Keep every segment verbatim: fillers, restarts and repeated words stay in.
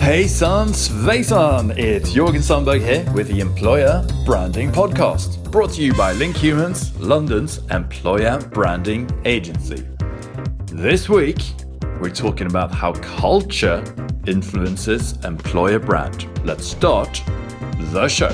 Hejsan svejsan! It's Jörgen Sandberg here with the Employer Branding Podcast, brought to you by Link Humans, London's employer branding agency. This week, we're talking about how culture influences employer brand. Let's start the show.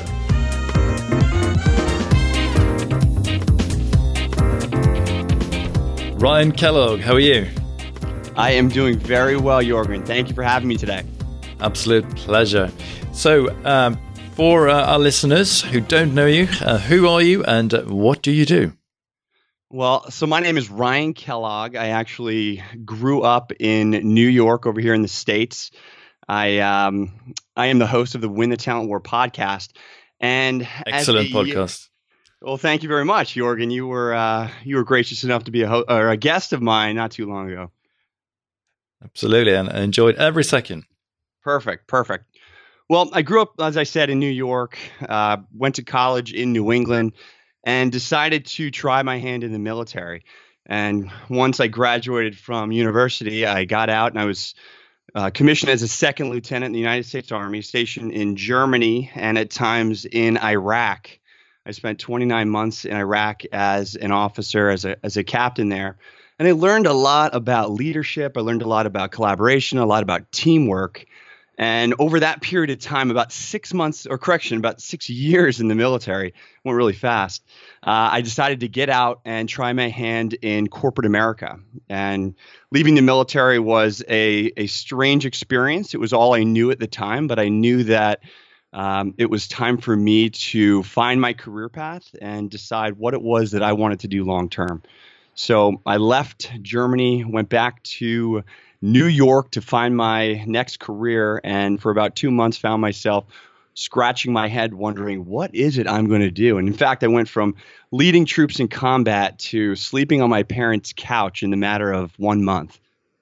Ryan Kellogg, how are you? I am doing very well, Jörgen. Thank you for having me today. Absolute pleasure. So, um, for uh, our listeners who don't know you, uh, who are you and uh, what do you do? Well, so my name is Ryan Kellogg. I actually grew up in New York over here in the States. I um, I am the host of the Win the Talent War podcast. And Excellent as a, podcast. Well, thank you very much, Jörgen. You were uh, you were gracious enough to be a ho- or a guest of mine not too long ago. Absolutely, and I enjoyed every second. Perfect, perfect. Well, I grew up, as I said, in New York, uh, went to college in New England, and decided to try my hand in the military. And once I graduated from university, I got out and I was uh, commissioned as a second lieutenant in the United States Army, stationed in Germany and at times in Iraq. I spent twenty-nine months in Iraq as an officer, as a as a captain there. And I learned a lot about leadership. I learned a lot about collaboration, a lot about teamwork. And over that period of time, about six months, or correction, about six years in the military, went really fast, uh, I decided to get out and try my hand in corporate America. And leaving the military was a, a strange experience. It was all I knew at the time, but I knew that um, it was time for me to find my career path and decide what it was that I wanted to do long term. So I left Germany, went back to New York to find my next career, and for about two months found myself scratching my head wondering, what is it I'm going to do? And in fact, I went from leading troops in combat to sleeping on my parents' couch in the matter of one month.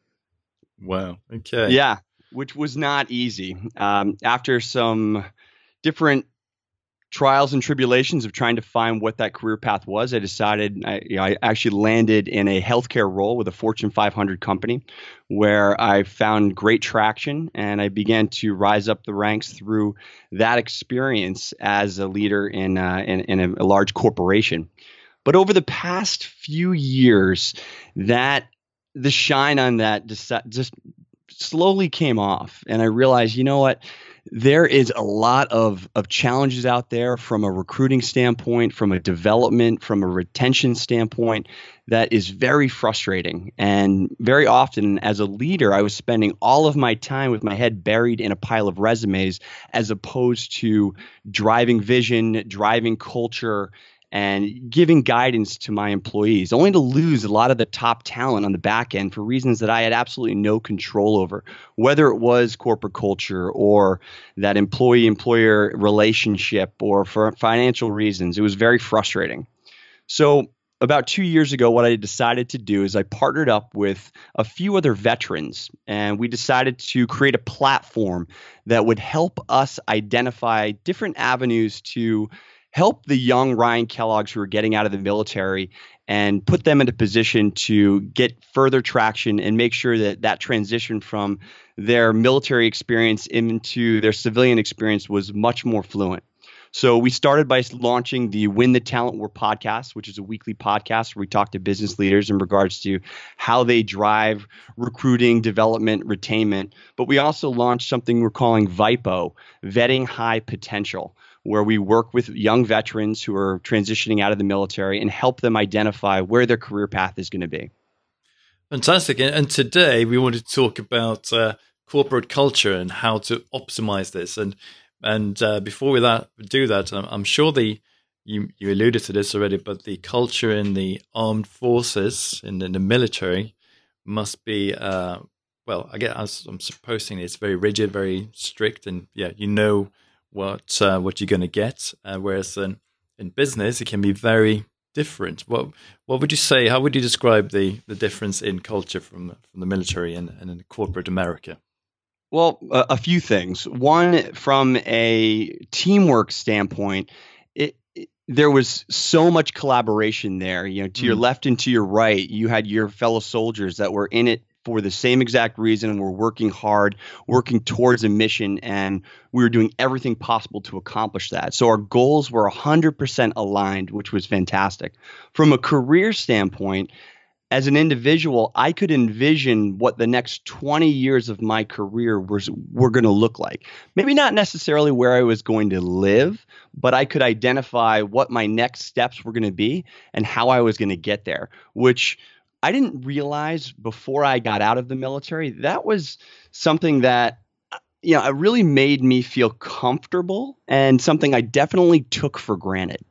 Wow. Okay. Yeah, which was not easy. Um, after some different trials and tribulations of trying to find what that career path was, I decided I, you know, I actually landed in a healthcare role with a Fortune five hundred company where I found great traction, and I began to rise up the ranks through that experience as a leader in, uh, in, in a, a large corporation. But over the past few years, that the shine on that just, just slowly came off, and I realized, you know what? There is a lot of, of challenges out there from a recruiting standpoint, from a development, from a retention standpoint that is very frustrating. And very often as a leader, I was spending all of my time with my head buried in a pile of resumes as opposed to driving vision, driving culture, and giving guidance to my employees, only to lose a lot of the top talent on the back end for reasons that I had absolutely no control over, whether it was corporate culture or that employee-employer relationship or for financial reasons. It was very frustrating. So about two years ago, what I decided to do is I partnered up with a few other veterans, and we decided to create a platform that would help us identify different avenues to help the young Ryan Kelloggs who are getting out of the military and put them into position to get further traction and make sure that that transition from their military experience into their civilian experience was much more fluent. So we started by launching the Win the Talent War podcast, which is a weekly podcast where we talk to business leaders in regards to how they drive recruiting, development, retainment. But we also launched something we're calling VIPO, Vetting High Potential, where we work with young veterans who are transitioning out of the military and help them identify where their career path is going to be. Fantastic. And today we want to talk about uh, corporate culture and how to optimize this. And and uh, before we that, do that, I'm, I'm sure the you, you alluded to this already, but the culture in the armed forces, in the, in the military, must be, uh, well, I guess I'm supposing it's very rigid, very strict, and yeah, you know what uh, what you're going to get. Uh, whereas in, in business, it can be very different. What what would you say? How would you describe the, the difference in culture from from the military and, and in corporate America? Well, a, a few things. One, from a teamwork standpoint, it, it, there was so much collaboration there. You know, to mm. your left and to your right, you had your fellow soldiers that were in it for the same exact reason. We're working hard, working towards a mission, and we were doing everything possible to accomplish that. So our goals were one hundred percent aligned, which was fantastic. From a career standpoint, as an individual, I could envision what the next twenty years of my career was were going to look like. Maybe not necessarily where I was going to live, but I could identify what my next steps were going to be and how I was going to get there, which I didn't realize before I got out of the military. That was something that, you know, it really made me feel comfortable and something I definitely took for granted.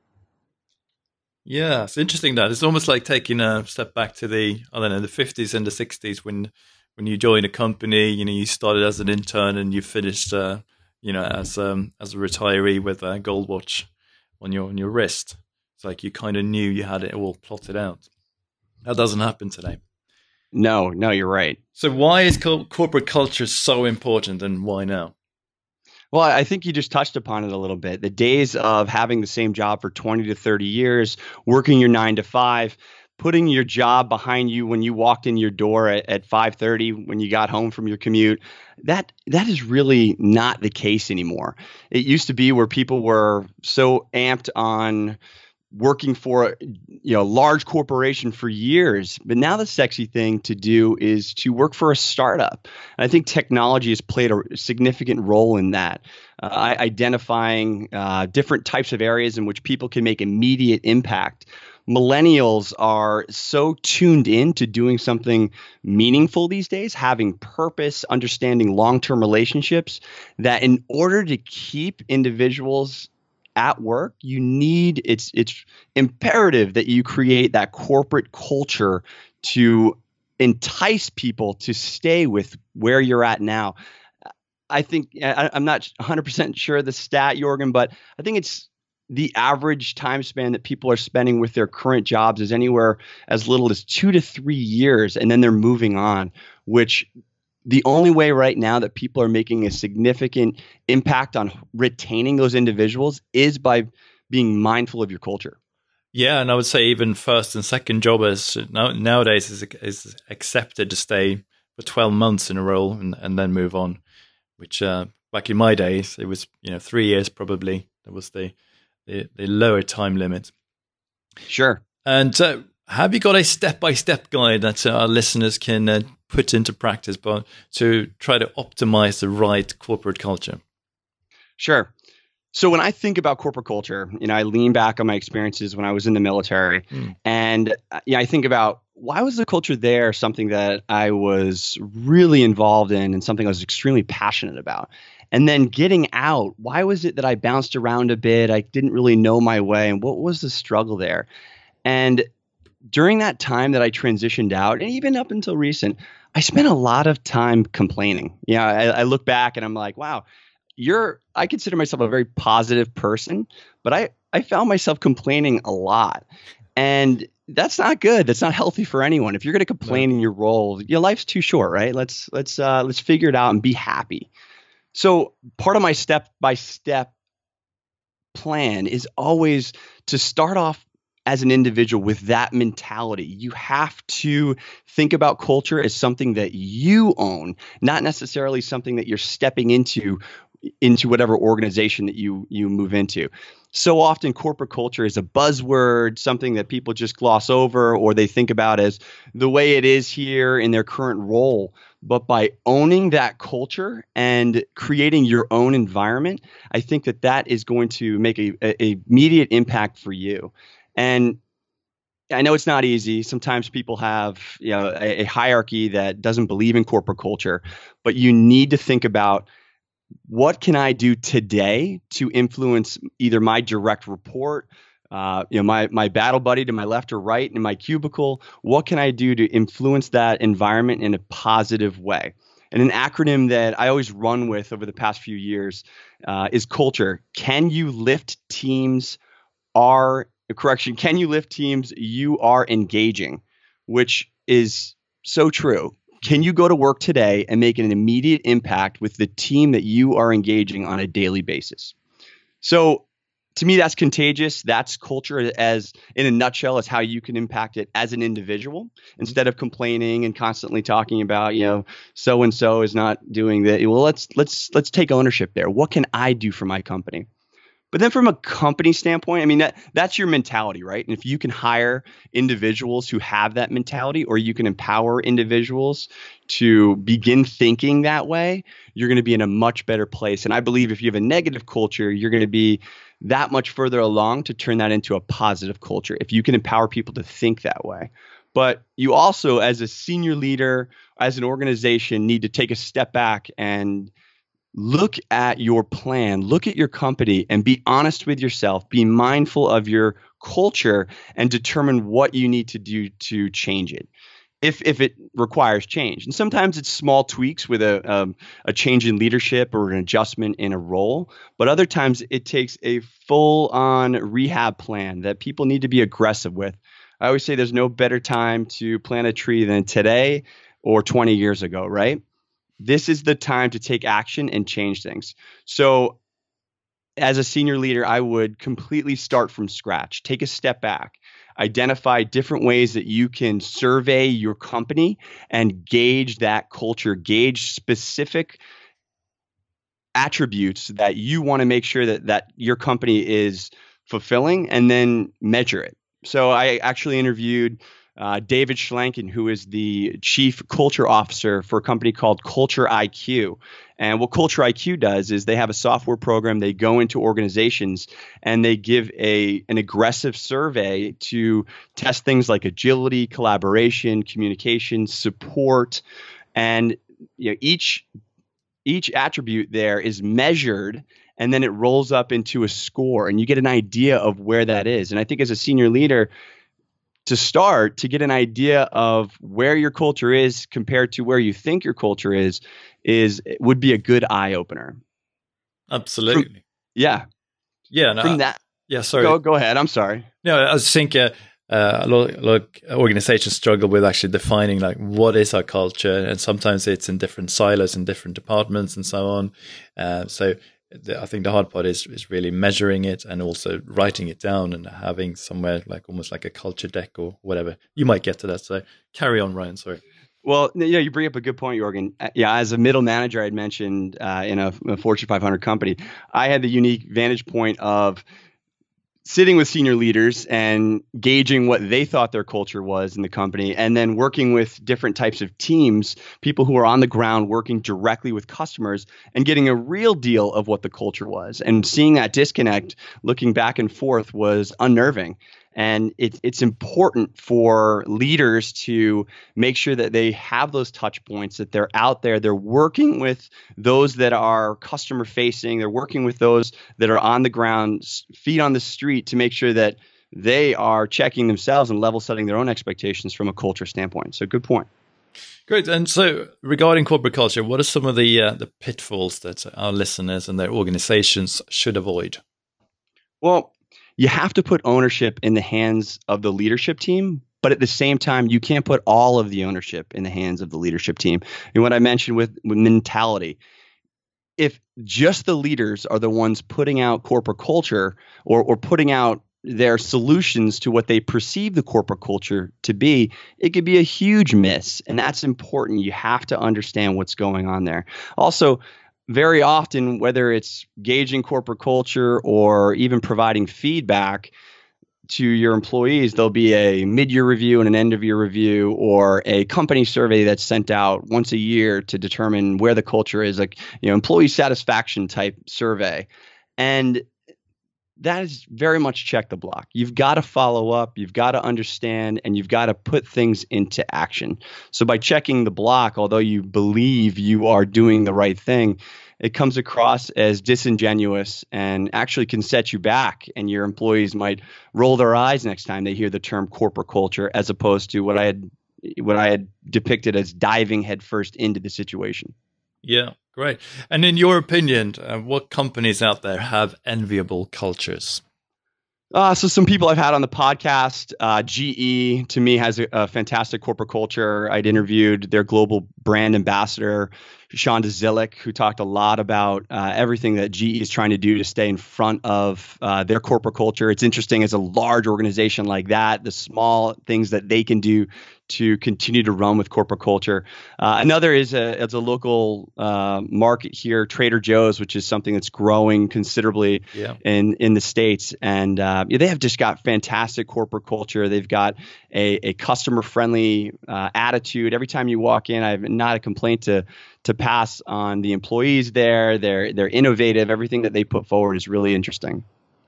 Yeah, it's interesting that it's almost like taking a step back to the, I don't know, the fifties and the sixties when when you join a company. You know, you started as an intern and you finished, uh, you know, as um as a retiree with a gold watch on your on your wrist. It's like you kind of knew you had it all plotted out. That doesn't happen today. No, no, you're right. So why is co- corporate culture so important, and why now? Well, I think you just touched upon it a little bit. The days of having the same job for twenty to thirty years, working your nine to five, putting your job behind you when you walked in your door at, at five thirty when you got home from your commute, that that is really not the case anymore. It used to be where people were so amped on working for, you know, a large corporation for years. But now the sexy thing to do is to work for a startup. And I think technology has played a significant role in that, uh, identifying uh, different types of areas in which people can make immediate impact. Millennials are so tuned in to doing something meaningful these days, having purpose, understanding long-term relationships, that in order to keep individuals at work, you need, it's it's imperative that you create that corporate culture to entice people to stay with where you're at now. I think, I, I'm not one hundred percent sure of the stat, Jorgen, but I think it's the average time span that people are spending with their current jobs is anywhere as little as two to three years, and then they're moving on, which the only way right now that people are making a significant impact on retaining those individuals is by being mindful of your culture. Yeah, and I would say even first and second jobbers now, nowadays is is accepted to stay for twelve months in a role and, and then move on. Which uh, back in my days, it was, you know, three years probably. That was the the, the lower time limit. Sure. And uh, have you got a step by step guide that uh, our listeners can uh, put into practice, but to try to optimize the right corporate culture? Sure. So when I think about corporate culture, you know, I lean back on my experiences when I was in the military, mm. and uh, yeah, I think about, why was the culture there something that I was really involved in and something I was extremely passionate about? And then getting out, why was it that I bounced around a bit? I didn't really know my way, and what was the struggle there? And during that time that I transitioned out, and even up until recent, I spent a lot of time complaining. You know, I, I look back and I'm like, wow, you're, I consider myself a very positive person, but I, I found myself complaining a lot. And that's not good. That's not healthy for anyone. If you're going to complain no. in your role, your life's too short, right? Let's, let's, uh, let's figure it out and be happy. So part of my step by step plan is always to start off as an individual with that mentality. You have to think about culture as something that you own, not necessarily something that you're stepping into into whatever organization that you you move into. So often corporate culture is a buzzword, something that people just gloss over or they think about as the way it is here in their current role. But by owning that culture and creating your own environment, I think that that is going to make a, a, a immediate impact for you. And I know it's not easy. Sometimes people have, you know, a, a hierarchy that doesn't believe in corporate culture, but you need to think about, what can I do today to influence either my direct report, uh, you know, my my battle buddy to my left or right in my cubicle? What can I do to influence that environment in a positive way? And an acronym that I always run with over the past few years uh, is culture. Can you lift teams are correction? Can you lift teams you are engaging? Which is so true. Can you go to work today and make an immediate impact with the team that you are engaging on a daily basis? So to me, that's contagious. That's culture as in a nutshell, is how you can impact it as an individual instead of complaining and constantly talking about, you know, so and so is not doing that. Well, let's let's let's take ownership there. What can I do for my company? But then from a company standpoint, I mean, that that's your mentality, right? And if you can hire individuals who have that mentality, or you can empower individuals to begin thinking that way, you're going to be in a much better place. And I believe if you have a negative culture, you're going to be that much further along to turn that into a positive culture if you can empower people to think that way. But you also, as a senior leader, as an organization, need to take a step back and look at your plan, look at your company, and be honest with yourself. Be mindful of your culture and determine what you need to do to change it, if if it requires change. And sometimes it's small tweaks with a um, a change in leadership or an adjustment in a role. But other times it takes a full-on rehab plan that people need to be aggressive with. I always say there's no better time to plant a tree than today or twenty years ago, right? This is the time to take action and change things. So as a senior leader, I would completely start from scratch, take a step back, identify different ways that you can survey your company and gauge that culture, gauge specific attributes that you want to make sure that, that your company is fulfilling, and then measure it. So I actually interviewed Uh, David Schlanken, who is the chief culture officer for a company called Culture I Q. And what Culture I Q does is they have a software program. They go into organizations and they give a an aggressive survey to test things like agility, collaboration, communication, support, and you know, each each attribute there is measured. And then it rolls up into a score, and you get an idea of where that is. And I think as a senior leader, to start, to get an idea of where your culture is compared to where you think your culture is, is would be a good eye opener. Absolutely. From, yeah. Yeah. No, From that. Yeah. Sorry. Go, go ahead. I'm sorry. No, I was thinking uh, uh, a lot, a lot of organizations struggle with actually defining like what is our culture, and sometimes it's in different silos and different departments and so on. Uh, so. I think the hard part is is really measuring it and also writing it down and having somewhere like almost like a culture deck or whatever. You might get to that. So carry on, Ryan. Sorry. Well, you know, you bring up a good point, Jorgen. Yeah, as a middle manager, I'd mentioned uh, in a, a Fortune five hundred company, I had the unique vantage point of sitting with senior leaders and gauging what they thought their culture was in the company, and then working with different types of teams, people who are on the ground working directly with customers and getting a real deal of what the culture was. And seeing that disconnect, looking back and forth, was unnerving. And it, it's important for leaders to make sure that they have those touch points, that they're out there, they're working with those that are customer facing, they're working with those that are on the ground, feet on the street, to make sure that they are checking themselves and level setting their own expectations from a culture standpoint. So good point. Great. And so regarding corporate culture, what are some of the uh, the pitfalls that our listeners and their organizations should avoid? Well, you have to put ownership in the hands of the leadership team, but at the same time, you can't put all of the ownership in the hands of the leadership team. And what I mentioned with, with mentality, if just the leaders are the ones putting out corporate culture or, or putting out their solutions to what they perceive the corporate culture to be, it could be a huge miss. And that's important. You have to understand what's going on there. Also, very often, whether it's gauging corporate culture or even providing feedback to your employees, there'll be a mid-year review and an end-of-year review, or a company survey that's sent out once a year to determine where the culture is, like, you know, employee satisfaction type survey. And that is very much check the block. You've got to follow up, you've got to understand, and you've got to put things into action. So by checking the block, although you believe you are doing the right thing, it comes across as disingenuous and actually can set you back. And your employees might roll their eyes next time they hear the term corporate culture, as opposed to what I had what I had depicted as diving headfirst into the situation. Yeah, great. And in your opinion, uh, what companies out there have enviable cultures? Uh, so some people I've had on the podcast, uh, G E to me has a, a fantastic corporate culture. I'd interviewed their global brand ambassador Shonda Zillick, who talked a lot about uh, everything that G E is trying to do to stay in front of uh, their corporate culture. It's interesting as a large organization like that, the small things that they can do to continue to run with corporate culture. Uh, another is a, it's a local uh, market here, Trader Joe's, which is something that's growing considerably Yeah. in, in the States. And uh, yeah, they have just got fantastic corporate culture. They've got a, a customer-friendly uh, attitude. Every time you walk in, I have not a complaint to to pass on the employees there. They're, they're innovative. Everything that they put forward is really interesting.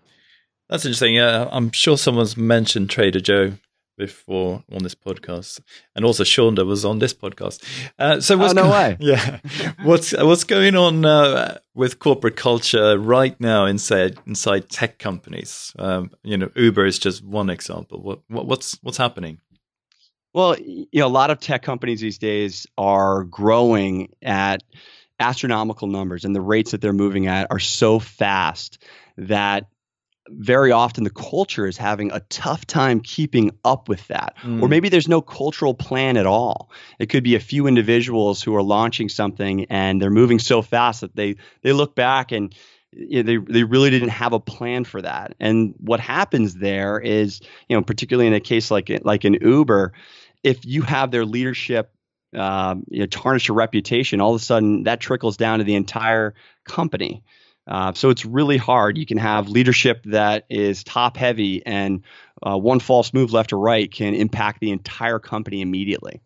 That's interesting. Yeah, I'm sure someone's mentioned Trader Joe before on this podcast, and also Shonda was on this podcast. Uh, so what's oh, no go- way. Yeah, what's what's going on uh, with corporate culture right now inside inside tech companies? Um, you know, Uber is just one example. What, what what's what's happening? Well, you know, a lot of tech companies these days are growing at astronomical numbers, and the rates that they're moving at are so fast that very often the culture is having a tough time keeping up with that. Mm. Or maybe there's no cultural plan at all. It could be a few individuals who are launching something and they're moving so fast that they they look back and you know, they they really didn't have a plan for that. And what happens there is, you know, particularly in a case like like an Uber, if you have their leadership um, you know, tarnish your reputation, all of a sudden that trickles down to the entire company. Uh, so it's really hard. You can have leadership that is top heavy, and uh, one false move left or right can impact the entire company immediately.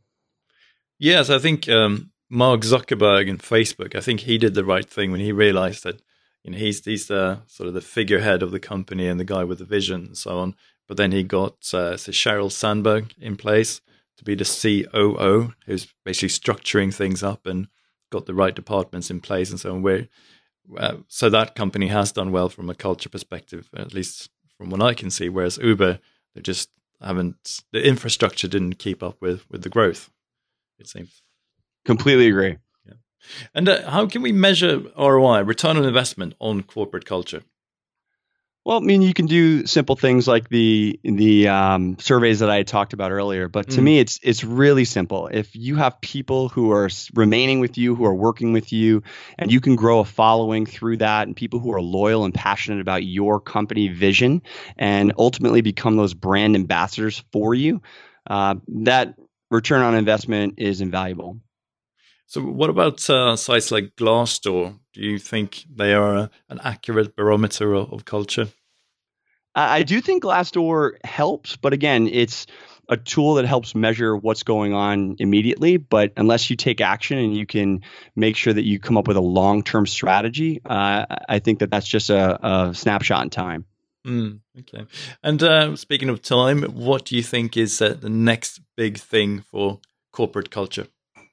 Yes, I think um, Mark Zuckerberg and Facebook, I think he did the right thing when he realized that you know, he's he's the sort of the figurehead of the company and the guy with the vision and so on. But then he got uh, so Sheryl Sandberg in place to be the C O O, who's basically structuring things up and got the right departments in place and so on. Where Uh, so that company has done well from a culture perspective, at least from what I can see. Whereas Uber, they just haven't, the infrastructure didn't keep up with, with the growth, it seems. Completely agree. Yeah. And uh, how can we measure R O I, return on investment, on corporate culture? Well, I mean, you can do simple things like the the um, surveys that I had talked about earlier. But to mm. me, it's it's really simple. If you have people who are remaining with you, who are working with you, and you can grow a following through that, and people who are loyal and passionate about your company vision, and ultimately become those brand ambassadors for you, uh, that return on investment is invaluable. So what about uh, sites like Glassdoor? Do you think they are a, an accurate barometer of, of culture? I do think Glassdoor helps, but again, it's a tool that helps measure what's going on immediately. But unless you take action and you can make sure that you come up with a long-term strategy, uh, I think that that's just a, a snapshot in time. Mm, okay. And uh, speaking of time, what do you think is uh, the next big thing for corporate culture?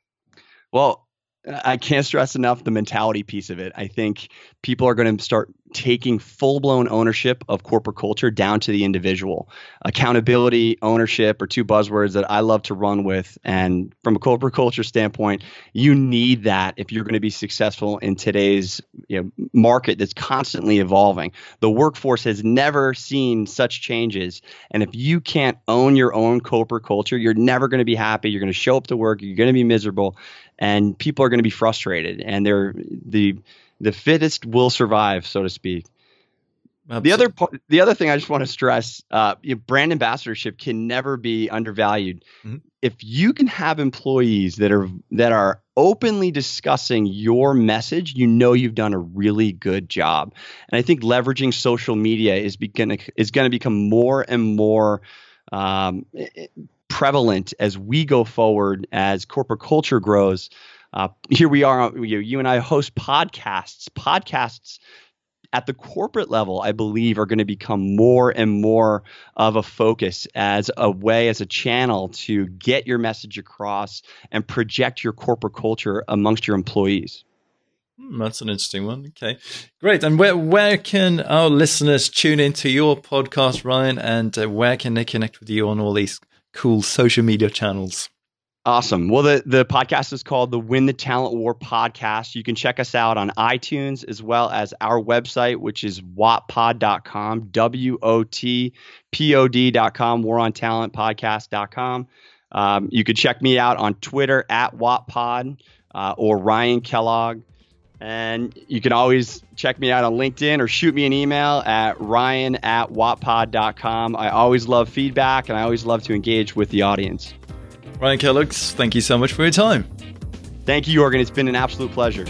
Well, I can't stress enough the mentality piece of it. I think people are going to start taking full-blown ownership of corporate culture down to the individual. Accountability, ownership are two buzzwords that I love to run with. And from a corporate culture standpoint, you need that if you're going to be successful in today's you know, market that's constantly evolving. The workforce has never seen such changes. And if you can't own your own corporate culture, you're never going to be happy. You're going to show up to work. You're going to be miserable. And people are going to be frustrated. And they're the the fittest will survive, so to speak. Absolutely. The other part, the other thing I just want to stress, uh, you know, brand ambassadorship can never be undervalued. Mm-hmm. If you can have employees that are that are openly discussing your message, you know you've done a really good job. And I think leveraging social media is begin is going to become more and more um, prevalent as we go forward, as corporate culture grows. Uh, here we are, you, you and I host podcasts. Podcasts at the corporate level, I believe, are going to become more and more of a focus as a way, as a channel to get your message across and project your corporate culture amongst your employees. Hmm, that's an interesting one. Okay, great. And where where can our listeners tune into your podcast, Ryan, and uh, where can they connect with you on all these cool social media channels? Awesome. Well, the, the podcast is called the Win the Talent War Podcast. You can check us out on iTunes as well as our website, which is wottpod dot com, W O T P O D dot com, war on talent podcast dot com. Um, you can check me out on Twitter at WottPod. uh, or Ryan Kellogg. And you can always check me out on LinkedIn or shoot me an email at ryan at wattpod dot com. I always love feedback, and I always love to engage with the audience. Ryan Kellogg, thank you so much for your time. Thank you, Jorgen. It's been an absolute pleasure.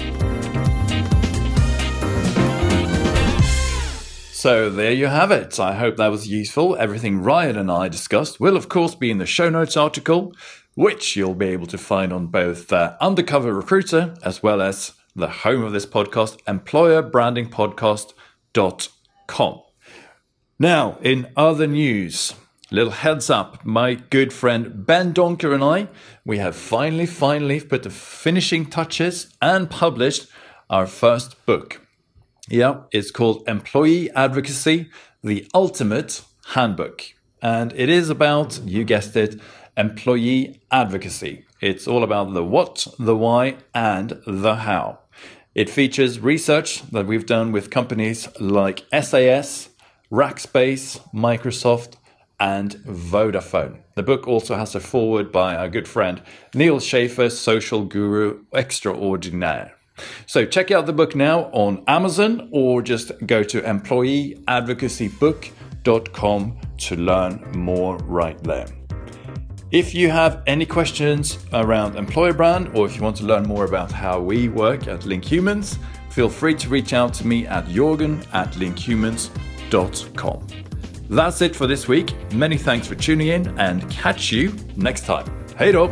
So there you have it. I hope that was useful. Everything Ryan and I discussed will, of course, be in the show notes article, which you'll be able to find on both uh, Undercover Recruiter as well as the home of this podcast, employer branding podcast dot com. Now, in other news, little heads up, my good friend Ben Donker and I, we have finally, finally put the finishing touches and published our first book. Yeah, it's called Employee Advocacy, the Ultimate Handbook. And it is about, you guessed it, employee advocacy. It's all about the what, the why, and the how. It features research that we've done with companies like S A S, Rackspace, Microsoft, and Vodafone. The book also has a foreword by our good friend Neil Schaefer, social guru extraordinaire. So check out the book now on Amazon, or just go to employee advocacy book dot com to learn more right there. If you have any questions around employer brand, or if you want to learn more about how we work at Link Humans, feel free to reach out to me at jorgen at link humans dot com. That's it for this week. Many thanks for tuning in, and catch you next time. Hej då!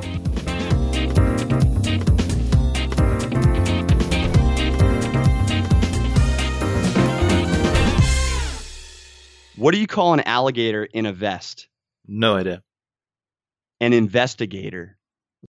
What do you call an alligator in a vest? No idea. An investigator.